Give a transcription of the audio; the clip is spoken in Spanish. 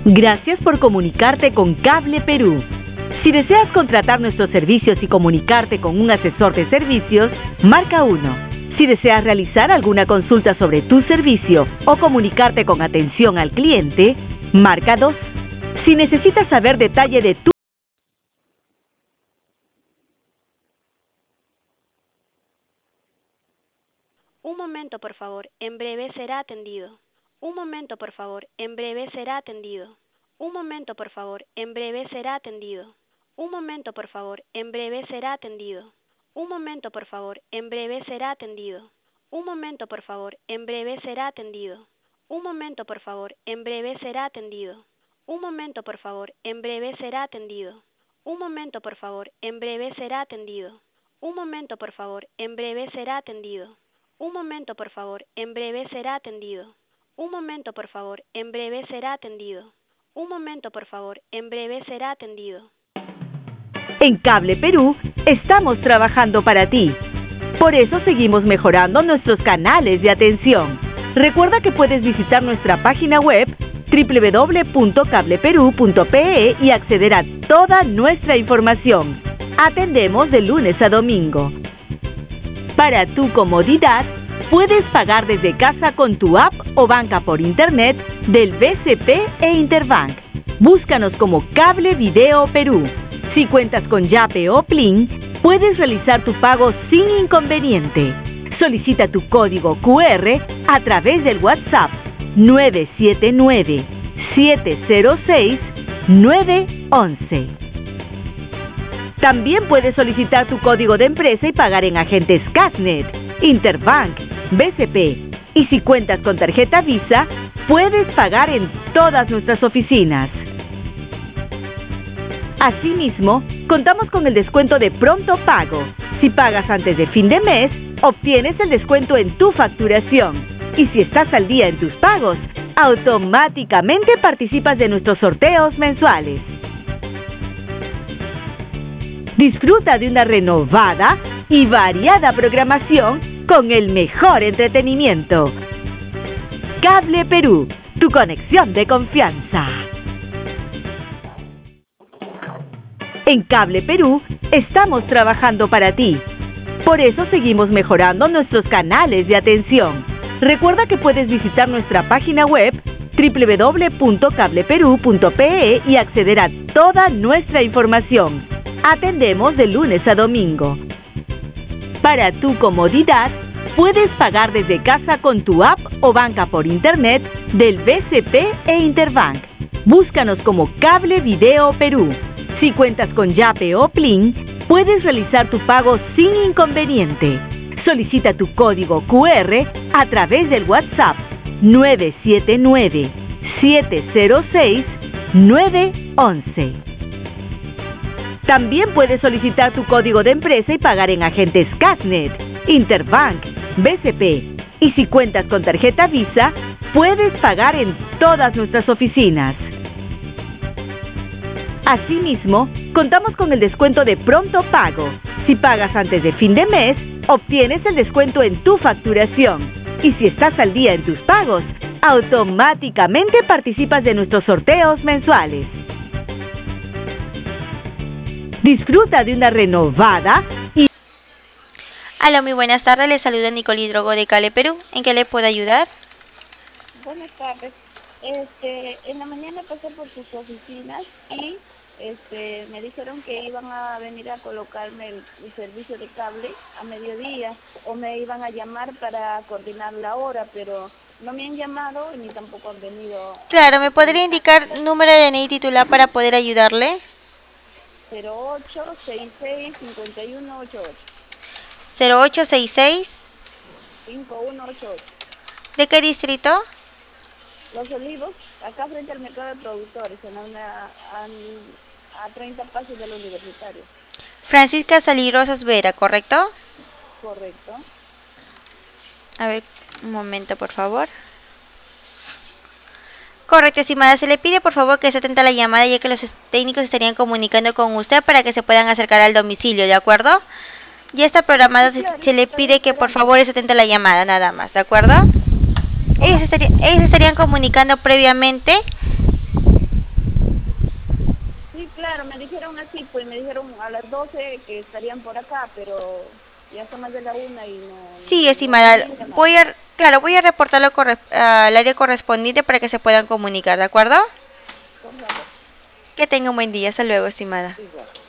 Gracias por comunicarte con Cable Perú. Si deseas contratar nuestros servicios y comunicarte con un asesor de servicios, marca 1. Si deseas realizar alguna consulta sobre tu servicio o comunicarte con atención al cliente, marca 2. Si necesitas saber detalle de tu... Un momento, por favor. En breve será atendido. Un momento, por favor. En breve será atendido. Un momento, por favor. En breve será atendido. Un momento, por favor. En breve será atendido. Un momento, por favor. En breve será atendido. Un momento, por favor. En breve será atendido. Un momento, por favor. En breve será atendido. Un momento, por favor. En breve será atendido. Un momento, por favor. En breve será atendido. Un momento, por favor. En breve será atendido. Un momento, por favor. En breve será atendido. Un momento, por favor. En breve será atendido. Un momento, por favor. En breve será atendido. En Cable Perú estamos trabajando para ti. Por eso seguimos mejorando nuestros canales de atención. Recuerda que puedes visitar nuestra página web www.cableperu.pe y acceder a toda nuestra información. Atendemos de lunes a domingo. Para tu comodidad, puedes pagar desde casa con tu app o banca por internet del BCP e Interbank. Búscanos como Cable Video Perú. Si cuentas con Yape o Plin, puedes realizar tu pago sin inconveniente. Solicita tu código QR a través del WhatsApp 979-706-911. También puedes solicitar tu código de empresa y pagar en agentes Casnet, Interbank, BCP. Y si cuentas con tarjeta Visa, puedes pagar en todas nuestras oficinas. Asimismo, contamos con el descuento de pronto pago. Si pagas antes de fin de mes, obtienes el descuento en tu facturación. Y si estás al día en tus pagos, automáticamente participas de nuestros sorteos mensuales. Disfruta de una renovada y variada programación con el mejor entretenimiento. Cable Perú, tu conexión de confianza. En Cable Perú estamos trabajando para ti. Por eso seguimos mejorando nuestros canales de atención. Recuerda que puedes visitar nuestra página web www.cableperu.pe y acceder a toda nuestra información. Atendemos de lunes a domingo. Para tu comodidad, puedes pagar desde casa con tu app o banca por internet del BCP e Interbank. Búscanos como Cable Video Perú. Si cuentas con Yape o Plin, puedes realizar tu pago sin inconveniente. Solicita tu código QR a través del WhatsApp 979-706-911. También puedes solicitar tu código de empresa y pagar en agentes Casnet, Interbank, BCP. Y si cuentas con tarjeta Visa, puedes pagar en todas nuestras oficinas. Asimismo, contamos con el descuento de pronto pago. Si pagas antes de fin de mes, obtienes el descuento en tu facturación. Y si estás al día en tus pagos, automáticamente participas de nuestros sorteos mensuales. Disfruta de una renovada y... Aló, muy buenas tardes. Les saluda Nicole Drogo de Cable Perú. ¿En qué le puedo ayudar? Buenas tardes. En la mañana pasé por sus oficinas y me dijeron que iban a venir a colocarme el servicio de cable a mediodía o me iban a llamar para coordinar la hora, pero no me han llamado ni tampoco han venido. Claro, ¿me podría indicar número de DNI titular para poder ayudarle? 0866-5188. 0866. 5188. ¿De qué distrito? Los Olivos, acá frente al mercado de productores, a 30 pasos del universitario. Francisca Salirosas Vera, ¿correcto? Correcto. A ver, un momento, por favor. Correcto, estimada. Se le pide, por favor, que se atenta a la llamada, ya que los técnicos estarían comunicando con usted para que se puedan acercar al domicilio, ¿de acuerdo? Ya está programado, se le pide que, por favor, se atente a la llamada, nada más, ¿de acuerdo? Ellos estarían comunicando previamente pues me dijeron a las 12 que estarían por acá, pero ya son más de la 1 y no... Sí, no estimada, me llaman. voy a reportarlo al área correspondiente para que se puedan comunicar, ¿de acuerdo? Por favor. Que tenga un buen día. Hasta luego, estimada. Igual.